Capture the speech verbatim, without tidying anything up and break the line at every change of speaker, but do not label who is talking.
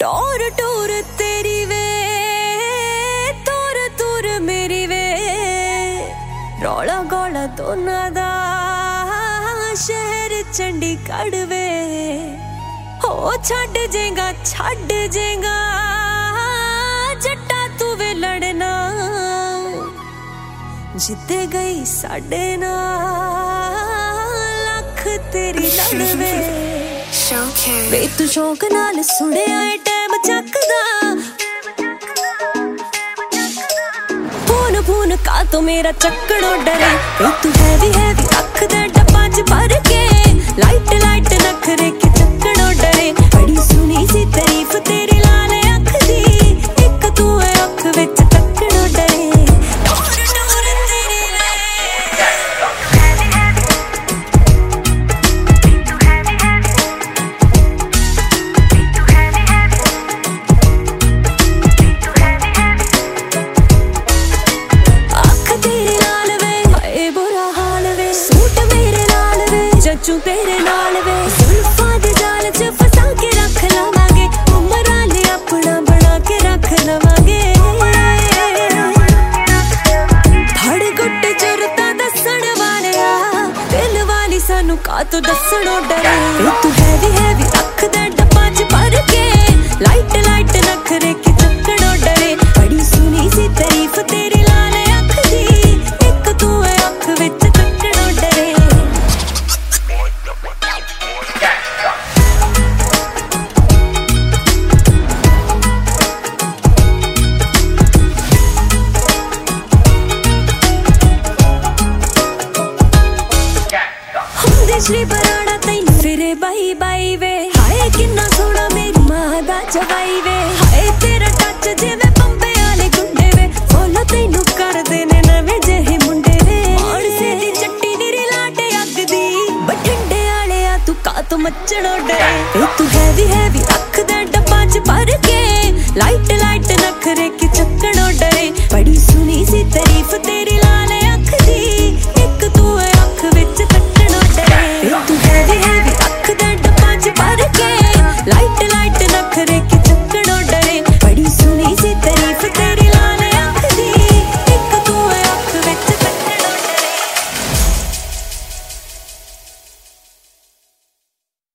टोर टोर तेरी वे तोर तूर मेरी वे रौला गौला दोना दा शहर चंडीगढ़ वे हो छड़ जेगा छड़ जेगा जट्टा तू वे लड़ना जिते गई साडे नाल लख तेरी लड़वे वे तू शौक नाल सुने आए टाइम चकदा फोन फोन का तो मेरा चक्कड़ो डरे वे तू हैवी हैवी अख दे डब्बा च भर के लाइट लाइट नखरे के चक्कड़ो डरे बड़ी सुनी सी तारीफ तेरी लाल अख दी एक तू है अख विच चक्कड़ो डरे चू तेरे नाल वे जुल्फां दे जाल च फसा के रख लवांगे उमर आले अपना बना के रख लवांगे धड़ गुट जुरता दसण वालिया दिल वाली सानू का तो दसणो डरे तू हैवी हैवी अख दे डब्बा च भर के लाइट लाइट नखरे के चक्कड़ो डरे बड़ी सुनी सी तारीफ तेरी लाल अख दी एक तू है अख विच चक्कड़ो डरे श्री बराड़ा तैन फिरे बाई बाई वे हाय किन्ना सोना मेरी मां दा जवाई वे हाय तेरा टच जिवे बंबे वाले गुंडे वे फॉलो तैनू कर देने नवे जेहे मुंडे वे और से दी चट्टी नीरी लाटे अग दी बठंडे वाले आ तू का तो मचड़ो डरे तू हैवी हैवी अख दे डब्बा च भर के लाइट लाइट नखरे के चक्कड़ो डरे